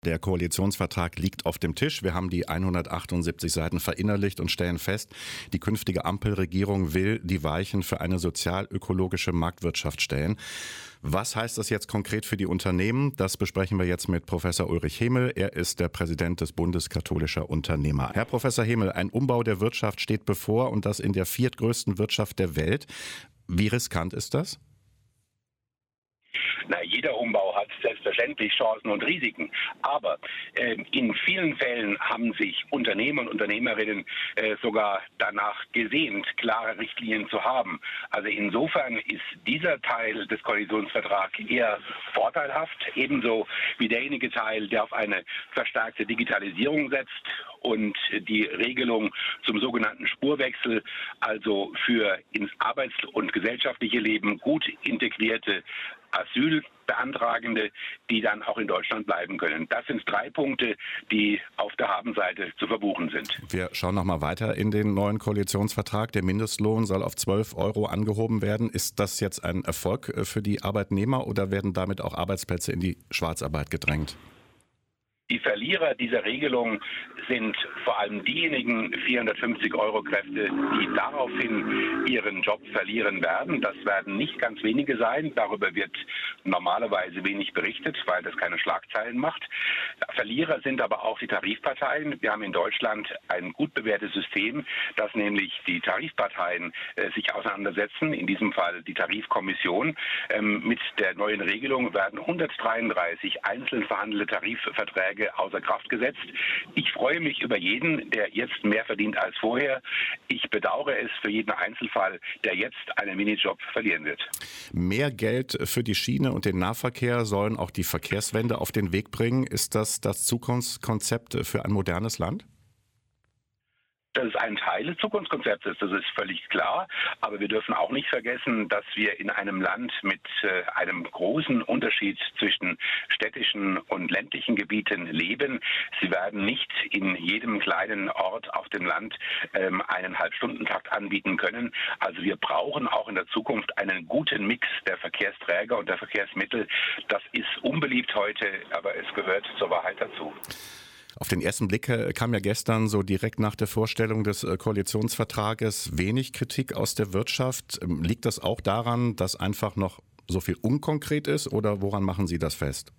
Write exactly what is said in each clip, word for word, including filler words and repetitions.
Der Koalitionsvertrag liegt auf dem Tisch. Wir haben die hundertachtundsiebzig Seiten verinnerlicht und stellen fest, die künftige Ampelregierung will die Weichen für eine sozial-ökologische Marktwirtschaft stellen. Was heißt das jetzt konkret für die Unternehmen? Das besprechen wir jetzt mit Professor Ulrich Hemel. Er ist der Präsident des Bundes katholischer Unternehmer. Herr Professor Hemel, ein Umbau der Wirtschaft steht bevor und das in der viertgrößten Wirtschaft der Welt. Wie riskant ist das? Na, jeder Umbau hat selbstverständlich Chancen und Risiken. Aber äh, in vielen Fällen haben sich Unternehmer und Unternehmerinnen äh, sogar danach gesehnt, klare Richtlinien zu haben. Also insofern ist dieser Teil des Koalitionsvertrags eher vorteilhaft, ebenso wie derjenige Teil, der auf eine verstärkte Digitalisierung setzt und die Regelung zum sogenannten Spurwechsel, also für ins Arbeits- und gesellschaftliche Leben gut integrierte Asylbeantragende, die dann auch in Deutschland bleiben können. Das sind drei Punkte, die auf der Habenseite zu verbuchen sind. Wir schauen noch mal weiter in den neuen Koalitionsvertrag. Der Mindestlohn soll auf zwölf Euro angehoben werden. Ist das jetzt ein Erfolg für die Arbeitnehmer oder werden damit auch Arbeitsplätze in die Schwarzarbeit gedrängt? Die Verlierer dieser Regelung sind vor allem diejenigen vierhundertfünfzig Euro Kräfte, die daraufhin ihren Job verlieren werden. Das werden nicht ganz wenige sein. Darüber wird normalerweise wenig berichtet, weil das keine Schlagzeilen macht. Verlierer sind aber auch die Tarifparteien. Wir haben in Deutschland ein gut bewährtes System, dass nämlich die Tarifparteien äh, sich auseinandersetzen, in diesem Fall die Tarifkommission. Ähm, mit der neuen Regelung werden hundertdreiunddreißig einzeln verhandelte Tarifverträge außer Kraft gesetzt. Ich freue mich über jeden, der jetzt mehr verdient als vorher. Ich bedauere es für jeden Einzelfall, der jetzt einen Minijob verlieren wird. Mehr Geld für die Schiene und den Nahverkehr sollen auch die Verkehrswende auf den Weg bringen. Ist das das Zukunftskonzept für ein modernes Land? Das ist ein Teil des Zukunftskonzeptes, das ist völlig klar. Aber wir dürfen auch nicht vergessen, dass wir in einem Land mit äh, einem großen Unterschied zwischen städtischen und ländlichen Gebieten leben. Sie werden nicht in jedem kleinen Ort auf dem Land ähm, einen Halbstundentakt anbieten können. Also wir brauchen auch in der Zukunft einen guten Mix der Verkehrsträger und der Verkehrsmittel. Das ist unbeliebt heute, aber es gehört zur Wahrheit dazu. Auf den ersten Blick kam ja gestern so direkt nach der Vorstellung des Koalitionsvertrages wenig Kritik aus der Wirtschaft. Liegt das auch daran, dass einfach noch so viel unkonkret ist oder woran machen Sie das fest?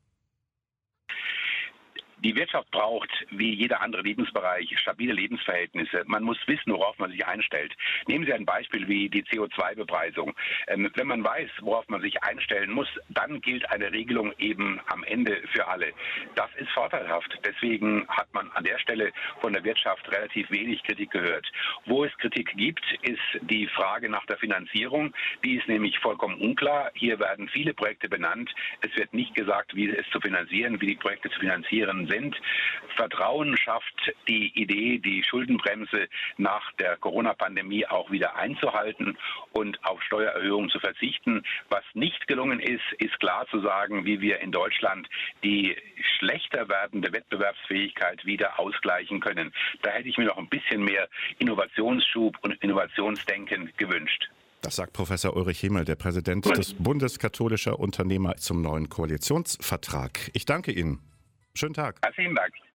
Die Wirtschaft braucht, wie jeder andere Lebensbereich, stabile Lebensverhältnisse. Man muss wissen, worauf man sich einstellt. Nehmen Sie ein Beispiel wie die C O zwei Bepreisung. Ähm, wenn man weiß, worauf man sich einstellen muss, dann gilt eine Regelung eben am Ende für alle. Das ist vorteilhaft. Deswegen hat man an der Stelle von der Wirtschaft relativ wenig Kritik gehört. Wo es Kritik gibt, ist die Frage nach der Finanzierung. Die ist nämlich vollkommen unklar. Hier werden viele Projekte benannt. Es wird nicht gesagt, wie es zu finanzieren, wie die Projekte zu finanzieren sind. Sind. Vertrauen schafft die Idee, die Schuldenbremse nach der Corona-Pandemie auch wieder einzuhalten und auf Steuererhöhungen zu verzichten. Was nicht gelungen ist, ist klar zu sagen, wie wir in Deutschland die schlechter werdende Wettbewerbsfähigkeit wieder ausgleichen können. Da hätte ich mir noch ein bisschen mehr Innovationsschub und Innovationsdenken gewünscht. Das sagt Professor Ulrich Hemel, der Präsident des Bundes katholischer Unternehmer, zum neuen Koalitionsvertrag. Ich danke Ihnen. Schönen Tag. Herzlichen Dank.